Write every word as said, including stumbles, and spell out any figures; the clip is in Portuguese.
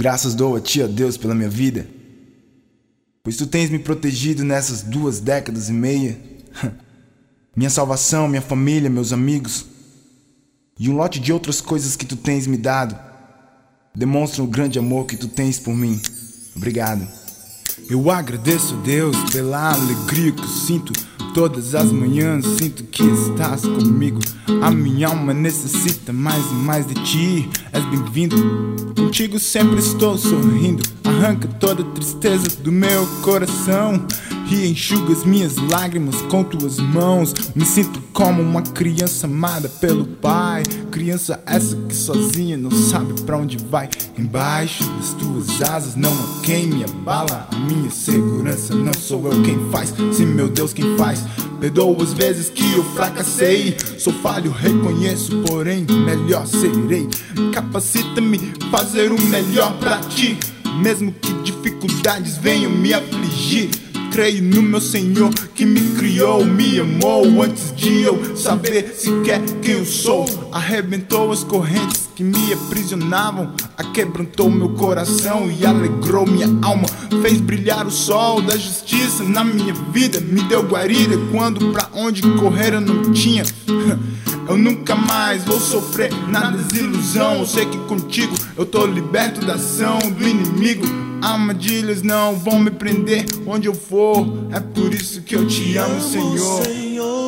Graças dou a ti, ó Deus, pela minha vida, pois tu tens me protegido nessas duas décadas e meia. Minha salvação, minha família, meus amigos e um lote de outras coisas que tu tens me dado demonstram o grande amor que tu tens por mim. Obrigado. Eu agradeço a Deus pela alegria que eu sinto todas as manhãs, sinto que estás comigo. A minha alma necessita mais e mais de ti. És bem-vindo, contigo sempre estou sorrindo. Arranca toda a tristeza do meu coração e enxuga as minhas lágrimas com tuas mãos. Me sinto como uma criança amada pelo Pai, criança essa que sozinha não sabe pra onde vai. Embaixo das tuas asas não há quem me abala. A minha segurança não sou eu quem faz, sim meu Deus quem faz. Perdoa as vezes que eu fracassei, sou falho, reconheço, porém melhor serei. Capacita-me fazer o melhor pra ti, mesmo que dificuldades venham me afligir. Creio no meu Senhor que me criou, me amou antes de eu saber sequer quem eu sou. Arrebentou as correntes que me aprisionavam, aquebrantou meu coração e alegrou minha alma. Fez brilhar o sol da justiça na minha vida, me deu guarida quando pra onde correr eu não tinha. Eu nunca mais vou sofrer na desilusão. Eu sei que contigo eu tô liberto da ação do inimigo. Armadilhas não vão me prender onde eu for. É por isso que eu te amo, Senhor.